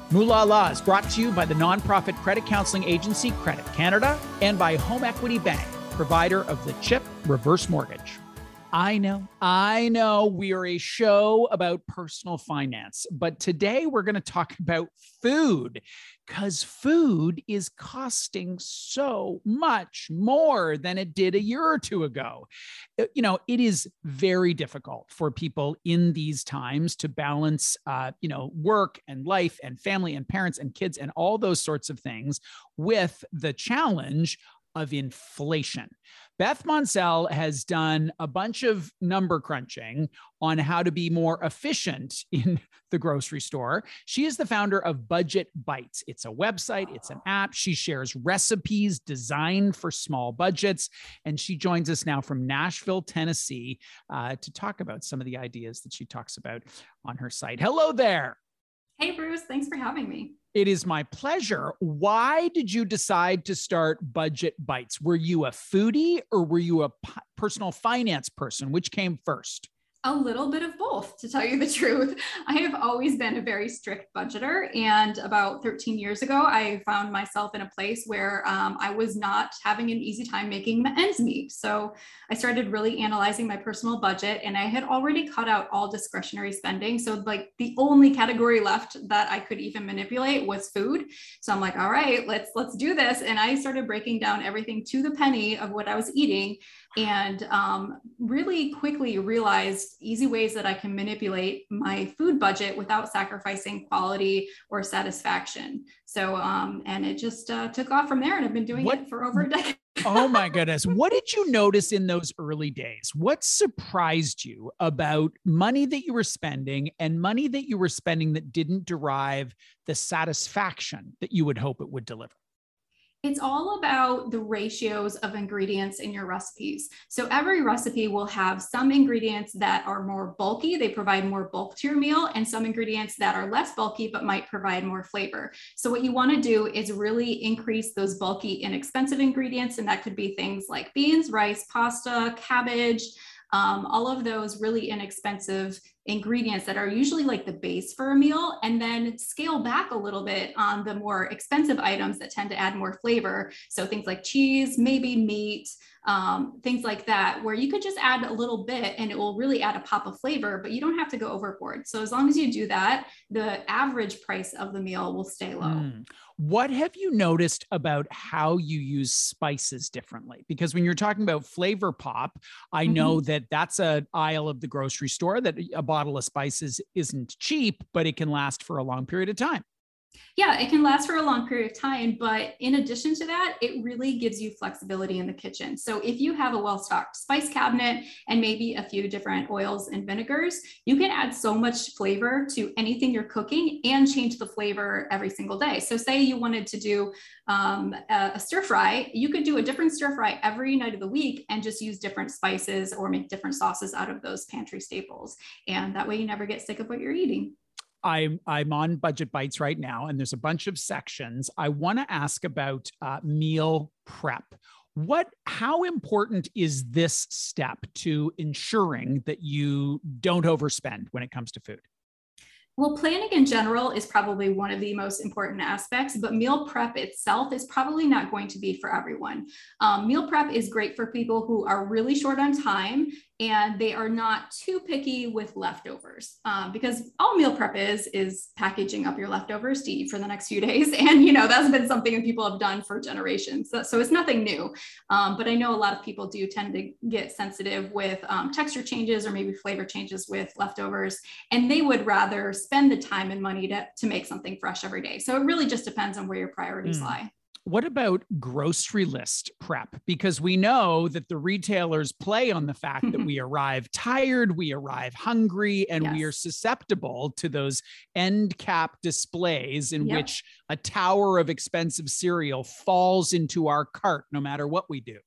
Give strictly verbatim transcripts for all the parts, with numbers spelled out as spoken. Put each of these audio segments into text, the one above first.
Moolah Law is brought to you by the nonprofit credit counseling agency Credit Canada and by Home Equity Bank, provider of the CHIP reverse mortgage. I know, I know we are a show about personal finance, but today we're going to talk about food because food is costing so much more than it did a year or two ago. You know, it is very difficult for people in these times to balance, uh, you know, work and life and family and parents and kids and all those sorts of things with the challenge of inflation. Beth Monsell has done a bunch of number crunching on how to be more efficient in the grocery store. She is the founder of Budget Bites. It's a website, it's an app. She shares recipes designed for small budgets. And she joins us now from Nashville, Tennessee, uh, to talk about some of the ideas that she talks about on her site. Hello there. Hey, Bruce. Thanks for having me. It is my pleasure. Why did you decide to start Budget Bites? Were you a foodie or were you a p- personal finance person? Which came first? A little bit of both, to tell you the truth. I have always been a very strict budgeter. And about thirteen years ago, I found myself in a place where um, I was not having an easy time making ends meet. So I started really analyzing my personal budget, and I had already cut out all discretionary spending. So like the only category left that I could even manipulate was food. So I'm like, all right, let's, let's do this. And I started breaking down everything to the penny of what I was eating, and um, really quickly realized easy ways that I can manipulate my food budget without sacrificing quality or satisfaction. So, um, and it just uh, took off from there, and I've been doing what? it for over a decade. Oh my goodness. What did you notice in those early days? What surprised you about money that you were spending and money that you were spending that didn't derive the satisfaction that you would hope it would deliver? It's all about the ratios of ingredients in your recipes. So every recipe will have some ingredients that are more bulky, they provide more bulk to your meal, and some ingredients that are less bulky but might provide more flavor. So what you want to do is really increase those bulky, inexpensive ingredients, and that could be things like beans, rice, pasta, cabbage, um, all of those really inexpensive ingredients that are usually like the base for a meal, and then scale back a little bit on the more expensive items that tend to add more flavor. So things like cheese, maybe meat, um, things like that, where you could just add a little bit and it will really add a pop of flavor, but you don't have to go overboard. So as long as you do that, the average price of the meal will stay low. Mm. What have you noticed about how you use spices differently? Because when you're talking about flavor pop, I mm-hmm. know that that's an aisle of the grocery store that a bottle of spices isn't cheap, but it can last for a long period of time. Yeah, it can last for a long period of time, but in addition to that, it really gives you flexibility in the kitchen. So if you have a well-stocked spice cabinet and maybe a few different oils and vinegars, you can add so much flavor to anything you're cooking and change the flavor every single day. So say you wanted to do um, a, a stir fry, you could do a different stir fry every night of the week and just use different spices or make different sauces out of those pantry staples. And that way you never get sick of what you're eating. I'm, I'm on Budget Bites right now, and there's a bunch of sections. I want to ask about uh, meal prep. What, how important is this step to ensuring that you don't overspend when it comes to food? Well, planning in general is probably one of the most important aspects, but meal prep itself is probably not going to be for everyone. Um, meal prep is great for people who are really short on time and they are not too picky with leftovers, um, because all meal prep is, is packaging up your leftovers to eat for the next few days. And, you know, that's been something that people have done for generations. So, so it's nothing new. Um, but I know a lot of people do tend to get sensitive with um, texture changes or maybe flavor changes with leftovers, and they would rather spend the time and money to, to make something fresh every day. So it really just depends on where your priorities mm. lie. What about grocery list prep? Because we know that the retailers play on the fact that we arrive tired, we arrive hungry, and yes. we are susceptible to those end cap displays in yep. which a tower of expensive cereal falls into our cart no matter what we do.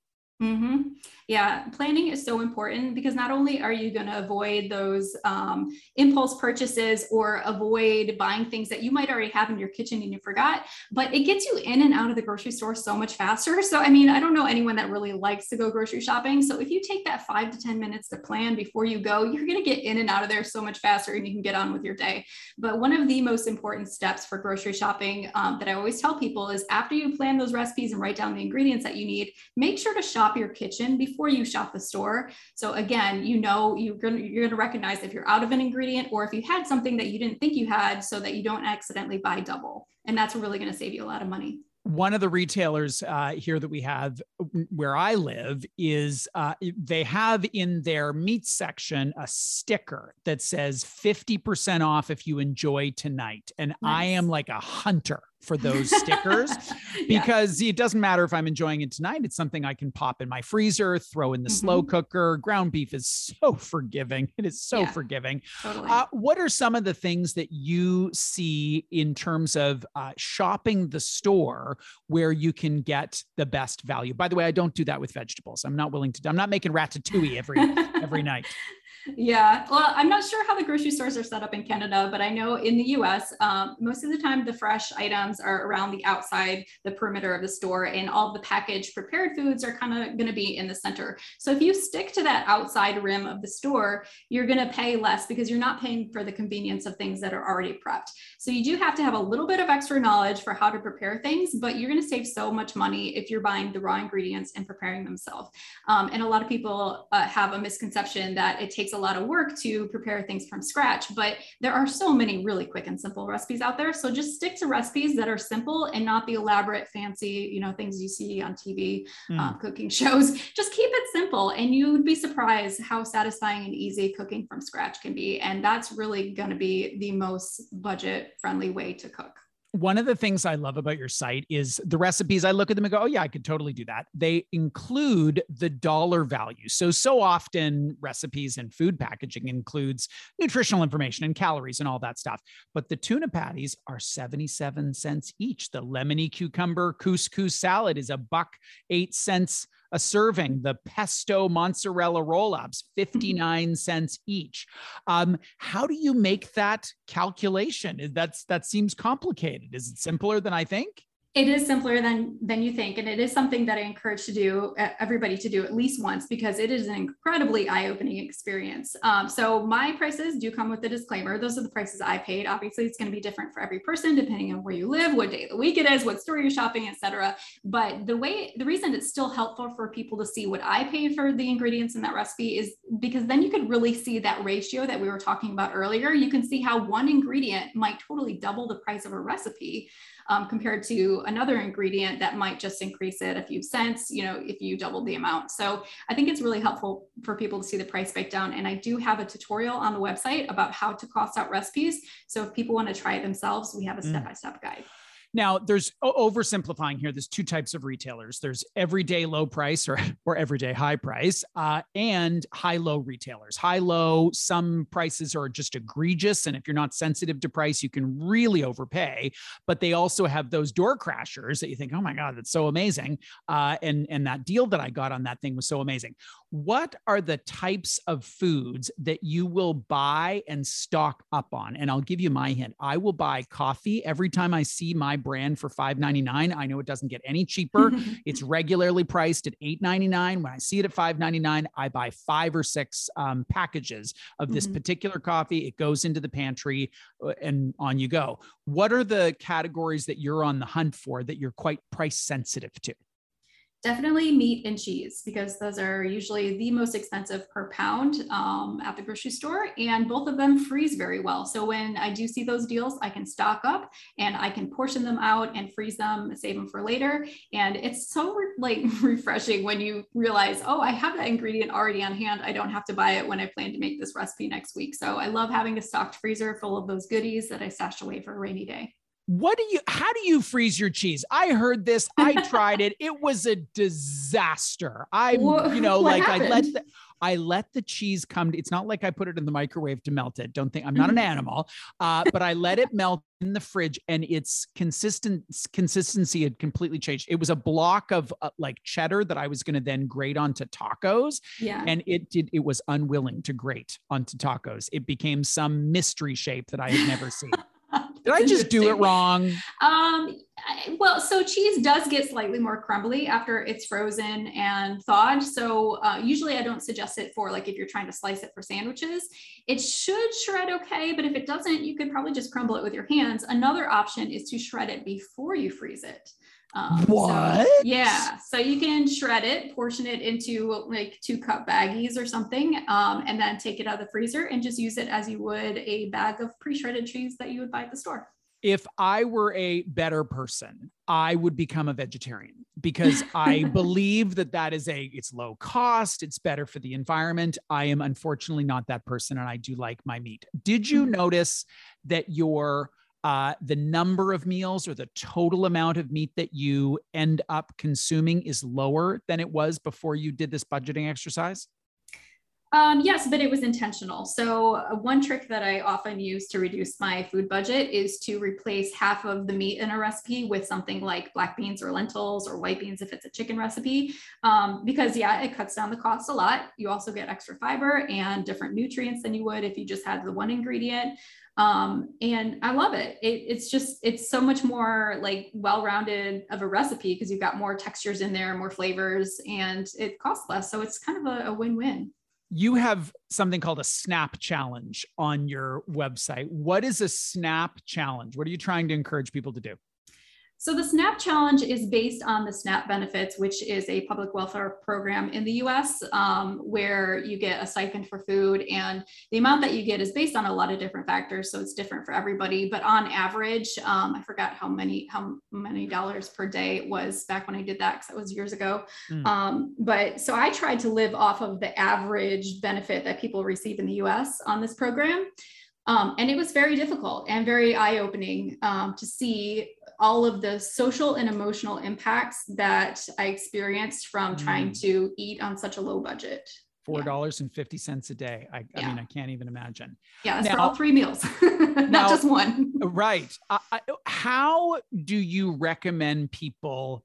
Mm-hmm. Yeah, planning is so important because not only are you going to avoid those um, impulse purchases or avoid buying things that you might already have in your kitchen and you forgot, but it gets you in and out of the grocery store so much faster. So, I mean, I don't know anyone that really likes to go grocery shopping. So if you take that five to ten minutes to plan before you go, you're going to get in and out of there so much faster and you can get on with your day. But one of the most important steps for grocery shopping um, that I always tell people is after you plan those recipes and write down the ingredients that you need, make sure to shop your kitchen before you shop the store. So again, you know, you're going to, you're going to recognize if you're out of an ingredient or if you had something that you didn't think you had so that you don't accidentally buy double. And that's really going to save you a lot of money. One of the retailers uh, here that we have where I live is uh, they have in their meat section a sticker that says fifty percent off if you enjoy tonight. And nice. I am like a hunter for those stickers because yeah. it doesn't matter if I'm enjoying it tonight. It's something I can pop in my freezer, throw in the mm-hmm. slow cooker. Ground beef is so forgiving. It is so yeah, forgiving. Totally. Uh, what are some of the things that you see in terms of uh, shopping the store where you can get the best value? By the way, I don't do that with vegetables. I'm not willing to, I'm not making ratatouille every, every night. Yeah, well, I'm not sure how the grocery stores are set up in Canada, but I know in the U S, um, most of the time the fresh items are around the outside, the perimeter of the store, and all the packaged prepared foods are kind of going to be in the center. So if you stick to that outside rim of the store, you're going to pay less because you're not paying for the convenience of things that are already prepped. So you do have to have a little bit of extra knowledge for how to prepare things, but you're going to save so much money if you're buying the raw ingredients and preparing themselves. Um, and a lot of people uh, have a misconception that it takes a lot of work to prepare things from scratch, but there are so many really quick and simple recipes out there. So just stick to recipes that are simple and not the elaborate, fancy, you know, things you see on T V, mm. uh, cooking shows. Just keep it simple and you would be surprised how satisfying and easy cooking from scratch can be. And that's really going to be the most budget friendly way to cook. One of the things I love about your site is the recipes. I look at them and go, oh yeah, I could totally do that. They include the dollar value. So, so often recipes and food packaging includes nutritional information and calories and all that stuff. But the tuna patties are seventy-seven cents each. The lemony cucumber couscous salad is a buck, eight cents a serving. The pesto mozzarella roll-ups, fifty-nine cents each. Um, how do you make that calculation? That's, that seems complicated. Is it simpler than I think? It is simpler than, than you think. And it is something that I encourage to do, everybody to do at least once, because it is an incredibly eye-opening experience. Um, so my prices do come with a disclaimer. Those are the prices I paid. Obviously, it's going to be different for every person, depending on where you live, what day of the week it is, what store you're shopping, et cetera. But the way, the reason it's still helpful for people to see what I paid for the ingredients in that recipe is because then you could really see that ratio that we were talking about earlier. You can see how one ingredient might totally double the price of a recipe. Um, compared to another ingredient that might just increase it a few cents, you know, if you doubled the amount. So I think it's really helpful for people to see the price breakdown. And I do have a tutorial on the website about how to cost out recipes. So if people want to try it themselves, we have a step-by-step mm. guide. Now, there's oversimplifying here. There's two types of retailers. There's everyday low price or, or everyday high price uh, and high-low retailers. High-low, some prices are just egregious. And if you're not sensitive to price, you can really overpay. But they also have those door crashers that you think, oh my God, that's so amazing. Uh, and, and that deal that I got on that thing was so amazing. What are the types of foods that you will buy and stock up on? And I'll give you my hint. I will buy coffee every time I see my brand for five ninety-nine. I know it doesn't get any cheaper. It's regularly priced at eight ninety-nine. When I see it at five ninety-nine, I buy five or six um, packages of this mm-hmm. particular coffee. It goes into the pantry and on you go. What are the categories that you're on the hunt for that you're quite price sensitive to? Definitely meat and cheese, because those are usually the most expensive per pound um, at the grocery store, and both of them freeze very well. So when I do see those deals, I can stock up and I can portion them out and freeze them, save them for later. And it's so like refreshing when you realize, oh, I have that ingredient already on hand. I don't have to buy it when I plan to make this recipe next week. So I love having a stocked freezer full of those goodies that I stashed away for a rainy day. What do you, how do you freeze your cheese? I heard this. I tried it. It was a disaster. I'm, you know, what like happened? I let the, I let the cheese come to, it's not like I put it in the microwave to melt it. Don't think I'm not an animal, uh, but I let it melt in the fridge and its consistent consistency had completely changed. It was a block of uh, like cheddar that I was going to then grate onto tacos. Yeah. And it did, it was unwilling to grate onto tacos. It became some mystery shape that I had never seen. Did I just do it wrong? Um, well, so cheese does get slightly more crumbly after it's frozen and thawed. So uh, usually I don't suggest it for like if you're trying to slice it for sandwiches. It should shred okay, but if it doesn't, you could probably just crumble it with your hands. Another option is to shred it before you freeze it. Um, what? So, yeah. So you can shred it, portion it into like two cup baggies or something, um, and then take it out of the freezer and just use it as you would a bag of pre-shredded cheese that you would buy at the store. If I were a better person, I would become a vegetarian because I believe that that is a, it's low cost. It's better for the environment. I am unfortunately not that person. And I do like my meat. Did you Mm-hmm. notice that your Uh, the number of meals or the total amount of meat that you end up consuming is lower than it was before you did this budgeting exercise? Um, yes, but it was intentional. So uh, one trick that I often use to reduce my food budget is to replace half of the meat in a recipe with something like black beans or lentils or white beans if it's a chicken recipe. Um, because yeah, it cuts down the cost a lot. You also get extra fiber and different nutrients than you would if you just had the one ingredient. Um, and I love it. it. It's just, it's so much more like well-rounded of a recipe because you've got more textures in there, more flavors, and it costs less. So it's kind of a, a win-win. You have something called a SNAP challenge on your website. What is a SNAP challenge? What are you trying to encourage people to do? So the SNAP challenge is based on the SNAP benefits, which is a public welfare program in the U S um, where you get a stipend for food, and the amount that you get is based on a lot of different factors. So it's different for everybody, but on average, um, I forgot how many, how many dollars per day it was back when I did that, because that was years ago. Mm. Um, but so I tried to live off of the average benefit that people receive in the U S on this program. Um, and it was very difficult and very eye-opening um, to see all of the social and emotional impacts that I experienced from mm. trying to eat on such a low budget. four dollars and fifty cents a day. I, yeah. I mean, I can't even imagine. Yeah, that's now, for all three meals, not now, just one. Right. Uh, how do you recommend people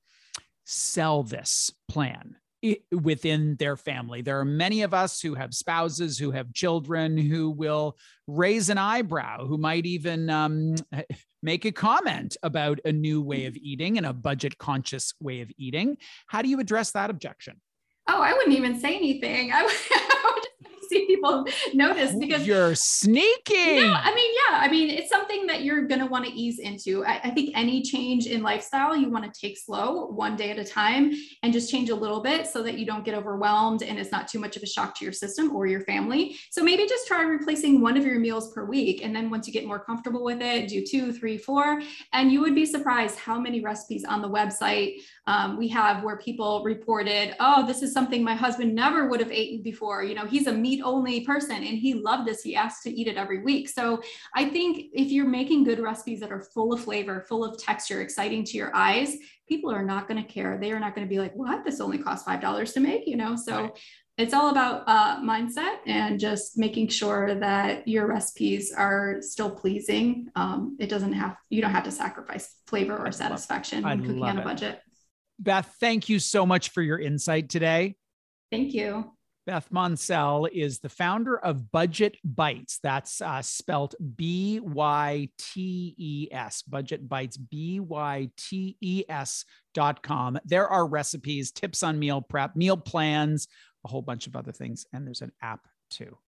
sell this plan within their family? There are many of us who have spouses, who have children, who will raise an eyebrow, who might even um, make a comment about a new way of eating and a budget conscious way of eating. How do you address that objection? Oh, I wouldn't even say anything. I would, I would just see people notice because you're sneaky. No, I mean, yeah, I mean, it's something that you're going to want to ease into. I, I think any change in lifestyle, you want to take slow, one day at a time, and just change a little bit so that you don't get overwhelmed and it's not too much of a shock to your system or your family. So maybe just try replacing one of your meals per week. And then once you get more comfortable with it, do two, three, four, and you would be surprised how many recipes on the website um, we have where people reported, oh, this is something my husband never would have eaten before. You know, he's a meat only person and he loved this. He asked to eat it every week. So I think if you're making good recipes that are full of flavor, full of texture, exciting to your eyes, people are not going to care. They are not going to be like, what? This only costs five dollars to make, you know? So right. It's all about uh, mindset and just making sure that your recipes are still pleasing. Um, it doesn't have, you don't have to sacrifice flavor or satisfaction when cooking on a budget. Beth, thank you so much for your insight today. Thank you. Beth Monsell is the founder of Budget Bites. That's uh, spelled B Y T E S, Budget Bites, B Y T E S dot com. There are recipes, tips on meal prep, meal plans, a whole bunch of other things, and there's an app too.